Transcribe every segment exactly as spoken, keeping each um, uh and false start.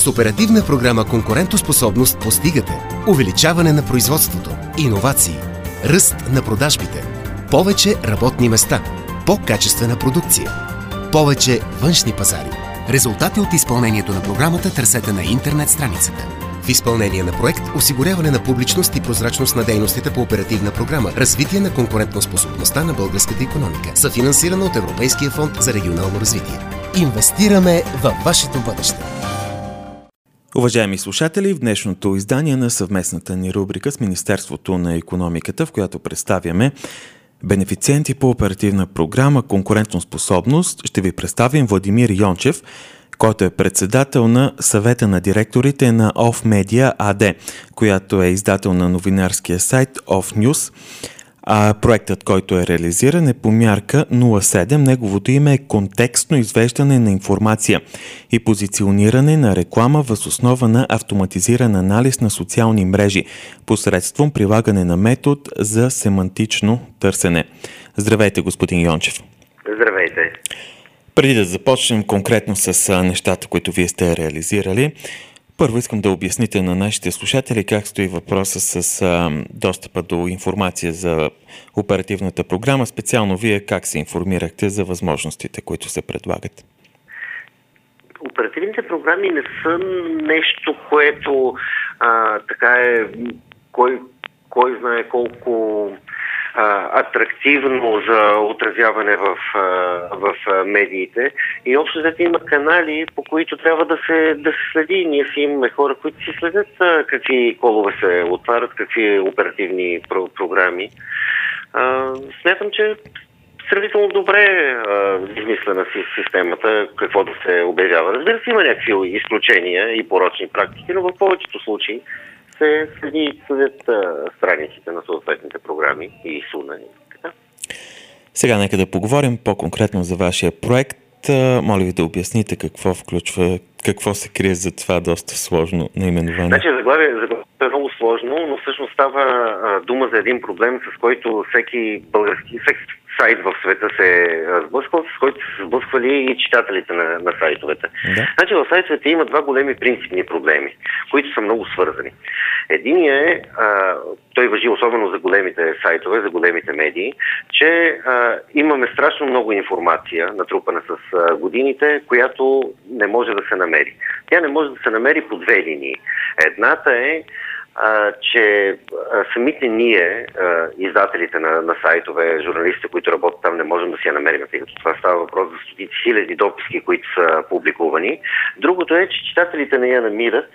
С оперативна програма Конкурентоспособност постигате увеличаване на производството, иновации, ръст на продажбите, повече работни места, по-качествена продукция, повече външни пазари. Резултати от изпълнението на програмата търсете на интернет страницата. В изпълнение на проект осигуряване на публичност и прозрачност на дейностите по оперативна програма Развитие на конкурентоспособността на българската икономика, съфинансирана от Европейския фонд за регионално развитие. Инвестираме във вашето бъдеще. Уважаеми слушатели, в днешното издание на съвместната ни рубрика с Министерството на икономиката, в която представяме бенефициенти по оперативна програма Конкурентоспособност, ще ви представим Владимир Йончев, който е председател на съвета на директорите на Off-Media ей ди, която е издател на новинарския сайт Off-News. А проектът, който е реализиран, е по мярка нула седем. Неговото име е контекстно извеждане на информация и позициониране на реклама въз основа на автоматизиран анализ на социални мрежи посредством прилагане на метод за семантично търсене. Здравейте, господин Йончев. Здравейте. Преди да започнем конкретно с нещата, които вие сте реализирали, първо искам да обясните на нашите слушатели как стои въпроса с а, достъпа до информация за оперативната програма. Специално вие как се информирахте за възможностите, които се предлагат? Оперативните програми не са нещо, което а, така е, кой, кой знае колко атрактивно за отразяване в, в медиите. И общо взето има канали, по които трябва да се, да се следи. Ние си имаме хора, които си следят какви колове се отварят, какви оперативни про- програми. А, смятам, че сравнително добре измислена си системата, какво да се обявява. Разбира се, има някакви изключения и порочни практики, но в повечето случаи се следи, следят страниците на съответните програми и СУНА. Сега нека да поговорим по-конкретно за вашия проект. Моля ви да обясните какво включва, какво се крие за това доста сложно наименование. Значи заглавие, заглавие е много сложно, но всъщност става а, дума за един проблем, с който всеки български всеки сайт в света се сблъсква, с който са се сблъсквали и читателите на, на сайтовете. Да. Значи в сайтовете има два големи принципни проблеми, които са много свързани. Единият е, а, той важи особено за големите сайтове, за големите медии, че а, имаме страшно много информация, натрупана с а, годините, която не може да се намери. Тя не може да се намери по две линии. Едната е, А, че а, самите ние, а, издателите на, на сайтове, журналистите, които работят там, не можем да си я намерим, тъй като това става въпрос за стотици хиляди дописки, които са публикувани. Другото е, че читателите не я намират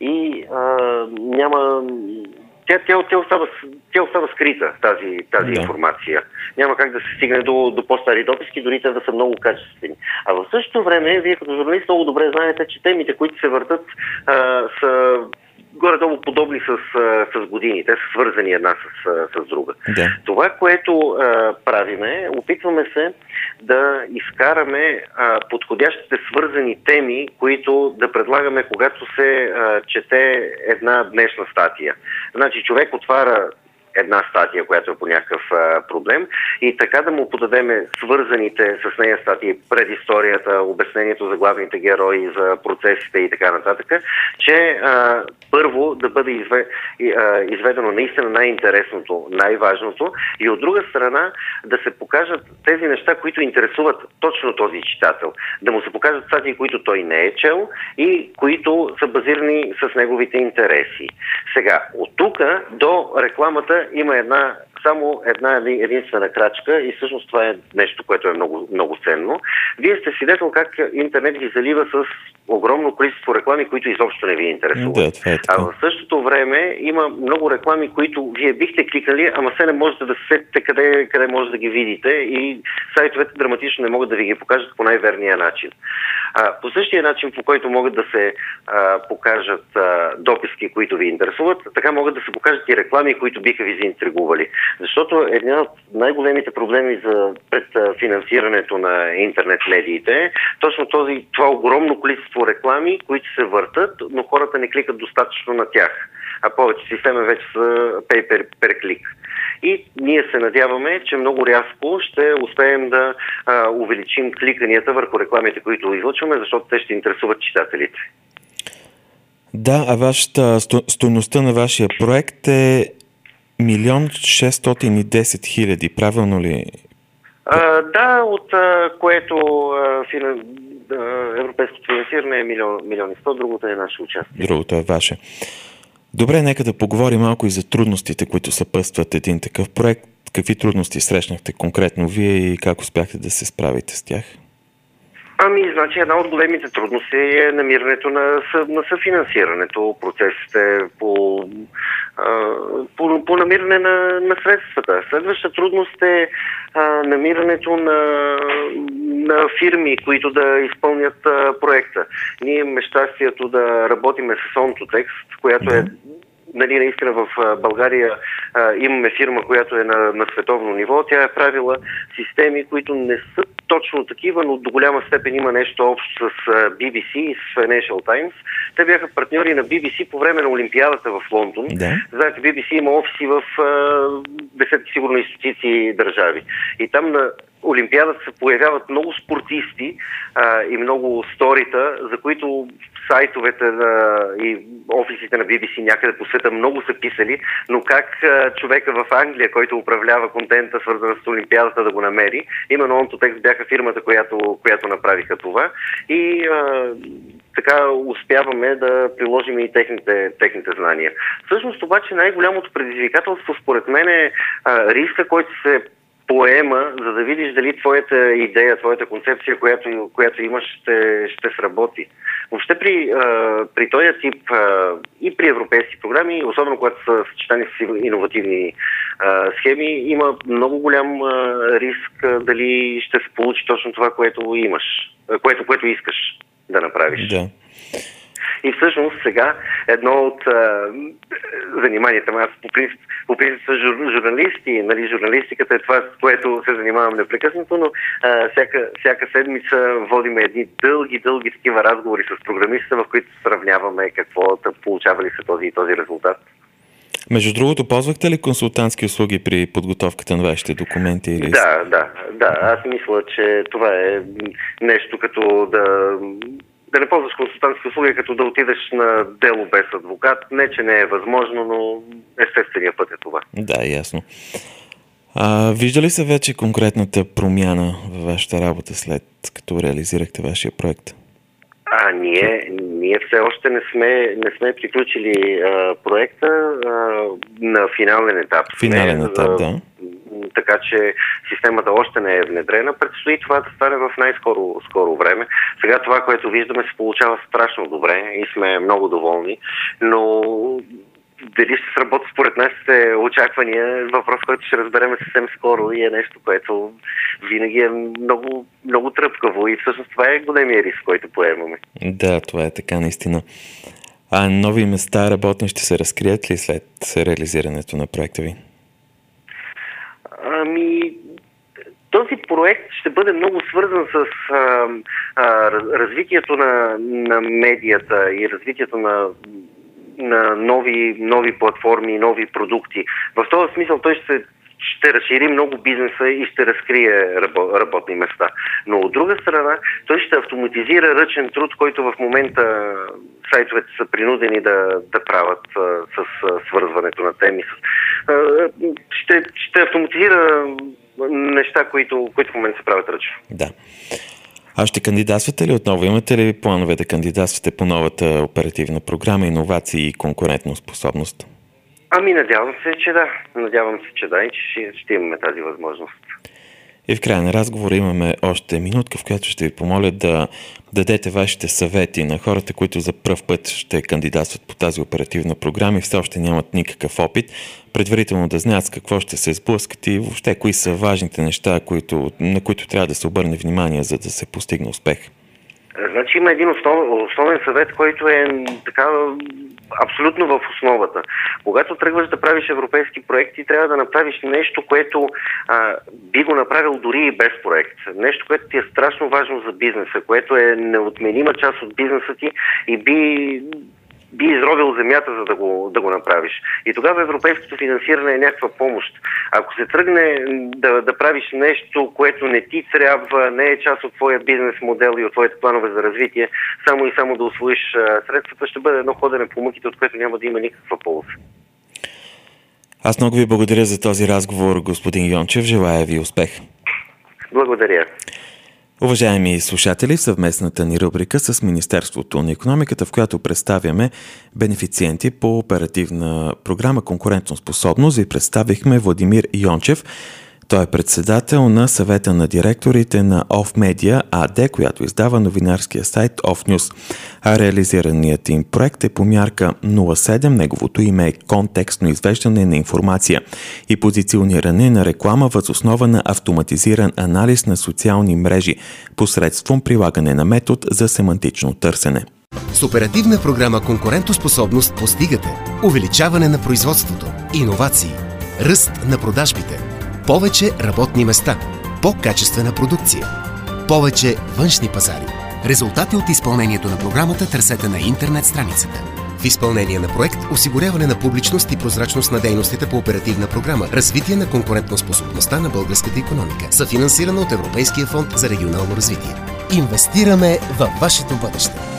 и а, няма... Тя, тя, тя, остава, тя остава скрита, тази, тази да. информация. Няма как да се стигне до, до по-стари дописки, дори те да са много качествени. А в същото време, вие като журналист много добре знаете, че темите, които се въртат, а, са горе-долу подобни с, с години. Те са свързани една с, с друга. Да. Това, което а, правиме, опитваме се да изкараме а, подходящите свързани теми, които да предлагаме, когато се а, чете една днешна статия. Значи човек отваря една статия, която е по някакъв а, проблем и така да му подадеме свързаните с нея статии, предисторията, обяснението за главните герои, за процесите и така нататък, че а, първо да бъде изве, а, изведено наистина най-интересното, най-важното и от друга страна да се покажат тези неща, които интересуват точно този читател. Да му се покажат статии, които той не е чел и които са базирани с неговите интереси. Сега, от тук до рекламата има една, само една единствена крачка и всъщност това е нещо, което е много, много ценно. Вие сте свидетел как интернет ви залива с огромно количество реклами, които изобщо не ви интересуват. Да, това е така. А в същото време има много реклами, които вие бихте кликали, ама се не можете да се сетите къде, къде може да ги видите и сайтовете драматично не могат да ви ги покажат по най-верния начин. А, по същия начин, по който могат да се а, покажат а, дописки, които ви интересуват, така могат да се покажат и реклами, които биха ви заинтригували. Защото една от най-големите проблеми за предфинансирането на интернет медиите е точно този, това огромно количество реклами, които се въртат, но хората не кликат достатъчно на тях. А повече системи вече са pay per, per click. И ние се надяваме, че много рязко ще успеем да а, увеличим кликанията върху рекламите, които излъчваме, защото те ще интересуват читателите. Да, а вашата сто, стойността на вашия проект е милион шестстотин и десет хиляди, правилно ли? А, да, от а, което а, финан... а, европейското финансиране е милион, милион и сто, другото е наше участие. Другото е ваше. Добре, нека да поговорим малко и за трудностите, които съпътстват един такъв проект. Какви трудности срещнахте конкретно вие и как успяхте да се справите с тях? Ами, значи една от големите трудности е намирането на, на съфинансирането, процесите по, а, по, по намиране на, на средствата. Следваща трудност е а, намирането на, на фирми, които да изпълнят а, проекта. Ние имаме щастието да работиме с Онтотекст, която е нали, наистина в България а, имаме фирма, която е на, на световно ниво. Тя е правила системи, които не са точно такива, но до голяма степен има нещо общо с а, Би Би Си и с Financial Times. Те бяха партньори на Би Би Си по време на Олимпиадата в Лондон. Да. Знаете, Би Би Си има офиси в а, десетки, сигурно и стотици държави. И там на Олимпиадата се появяват много спортисти а, и много сторита, за които сайтовете на, и офисите на Би Би Си някъде по света много са писали, но как а, човека в Англия, който управлява контента, свързан с Олимпиадата, да го намери. Именно Онтотекст бяха фирмата, която, която направиха това. И а, така успяваме да приложим и техните, техните знания. Всъщност обаче най-голямото предизвикателство според мен е а, риска, който се поема, за да видиш дали твоята идея, твоята концепция, която, която имаш, ще, ще сработи. Въобще при, а, при този тип а, и при европейски програми, особено когато са съчетани с иновативни а, схеми, има много голям а, риск а, дали ще се получи точно това, което имаш, а, което, което искаш да направиш. Да. И всъщност сега едно от а, заниманията, аз по принцип, по принцип са жур, журналисти, нали, журналистиката е това, с което се занимавам непрекъснато, но а, всяка, всяка седмица водим едни дълги, дълги такива разговори с програмистите, в които сравняваме какво да получавали са този и този резултат. Между другото, ползвахте ли консултантски услуги при подготовката на вашите документи? Или... Да, да, да. Аз мисля, че това е нещо като да... Да не ползваш консултантски услуги, като да отидеш на дело без адвокат. Не, че не е възможно, но естественият път е това. Да, ясно. А, вижда ли се вече конкретната промяна във вашата работа след като реализирахте вашия проект? А, ние, ние все още не сме, не сме приключили а, проекта а, на финален етап. Финален сме, етап, а, да. Така че системата още не е внедрена. Предстои това да стане в най-скоро скоро време. Сега това, което виждаме, се получава страшно добре и сме много доволни, но дали ще сработи според нашите очаквания, въпрос, който ще разберем съвсем скоро и е нещо, което винаги е много, много тръпкаво и всъщност това е големия риск, който поемаме. Да, това е така наистина. А нови места работни ще се разкрият ли след реализирането на проекта ви? Ами, този проект ще бъде много свързан с а, а, развитието на, на медията и развитието на, на нови, нови платформи, нови продукти. В този смисъл той ще, ще разшири много бизнеса и ще разкрие работни места. Но от друга страна, той ще автоматизира ръчен труд, който в момента сайтовете са принудени да, да правят а, с а, свързването на теми. С, а, ще, ще автоматизира неща, които, които в момента се правят ръчно. Да. А ще кандидатствате ли отново? Имате ли планове да кандидатствате по новата оперативна програма иновации и конкурентоспособност? Ами надявам се, че да. Надявам се, че да и че ще, ще имаме тази възможност. И в края на разговора имаме още минутка, в която ще ви помоля да дадете вашите съвети на хората, които за пръв път ще кандидатстват по тази оперативна програма и все още нямат никакъв опит, предварително да знаят с какво ще се сблъскат и въобще кои са важните неща, които, на които трябва да се обърне внимание, за да се постигне успех. Значи има един основ, основен съвет, който е така абсолютно в основата. Когато тръгваш да правиш европейски проекти, трябва да направиш нещо, което а, би го направил дори и без проект. Нещо, което ти е страшно важно за бизнеса, което е неотменима част от бизнеса ти и би, би изробил земята, за да го, да го направиш. И тогава европейското финансиране е някаква помощ. Ако се тръгне да, да правиш нещо, което не ти трябва, не е част от твоя бизнес модел и от твоите планове за развитие, само и само да усвоиш средствата, ще бъде едно ходене по мъките, от което няма да има никаква полза. Аз много ви благодаря за този разговор, господин Йончев. Желая ви успех. Благодаря. Уважаеми слушатели, съвместната ни рубрика с Министерството на икономиката, в която представяме бенефициенти по оперативна програма Конкурентоспособност, ви представихме Владимир Йончев. Той е председател на съвета на директорите на Off-Media ей ди, която издава новинарския сайт Off-News. А реализираният им проект е по мярка нула седем. Неговото име е контекстно извеждане на информация и позициониране на реклама въз основа на автоматизиран анализ на социални мрежи посредством прилагане на метод за семантично търсене. С оперативна програма Конкурентоспособност постигате увеличаване на производството, иновации, ръст на продажбите, повече работни места, по-качествена продукция, повече външни пазари. Резултати от изпълнението на програмата търсете на интернет страницата. В изпълнение на проект осигуряване на публичност и прозрачност на дейностите по оперативна програма Развитие на конкурентоспособността на българската икономика, съфинансирана от Европейския фонд за регионално развитие. Инвестираме във вашето бъдеще.